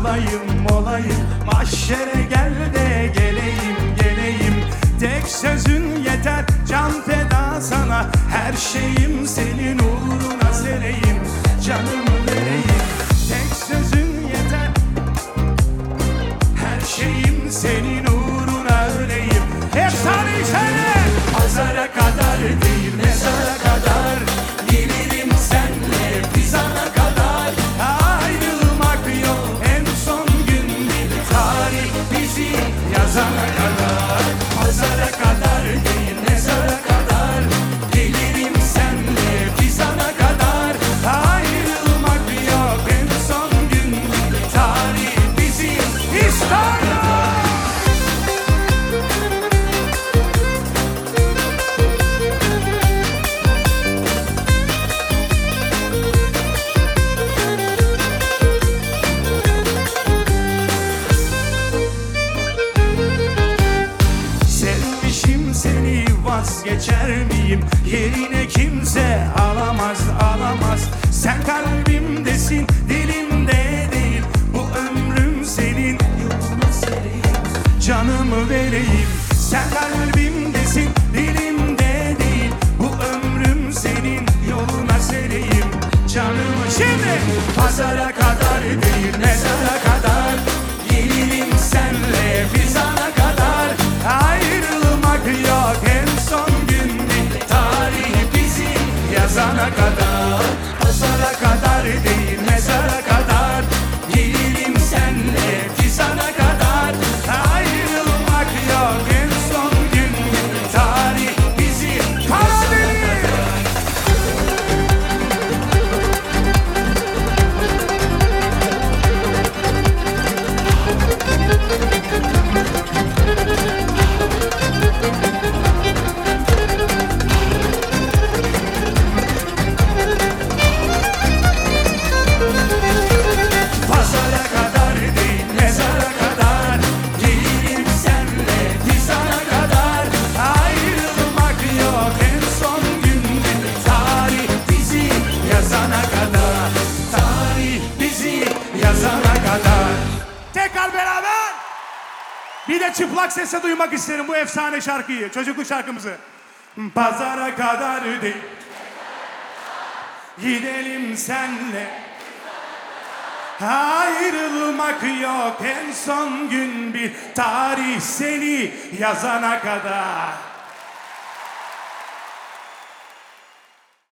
olayım mahşere gel de geleyim. Tek sözün yeter can feda sana, her şeyim senin uğruna sereyim, canımı vereyim. Tek sözün yeter, her şeyim senin uğruna öleyim. Efsane sene pazara kadar değil mezara kadar, gelirim senle fizana kadar. Ayrılmak yok en son gün bir tarih bizi yazana kadar. Pazara kadar değil mezara kadar, gelirim senle fizana kadar. Ayrılmak yok en son gün bir tarih bizi İstanbul. Seni vazgeçer miyim? Yerine kimse alamaz. Sen kalbimdesin, dilimde değil. Bu ömrüm senin, yoluna sereyim, canımı vereyim. Sen kalbimdesin, dilimde değil. Bu ömrüm senin, yoluna sereyim, canımı. Şimdi pazara kadar değil mezara kadar, gelirim senle fizana kadar. Ayrılmak yok en son gün bir tarih bizi yazana kadar. Pazara kadar değil mezara kadar, gelirim senle fizana kadar. Ayrılmak yok en son gün bir tarih bizi yazana kadar. Pazara kadar değil mezara kadar, gelirim senle fizana kadar. Ayrılmak yok en son gün bir tarih bizi yazana kadar. Tarih bizi yazana kadar. Tekrar beraber. Bir de çıplak sesle duymak isterim bu efsane şarkıyı, çocukluk şarkımızı. Pazara kadar değil, gidelim senle. Ayrılmak yok en son gün bir tarih seni yazana kadar.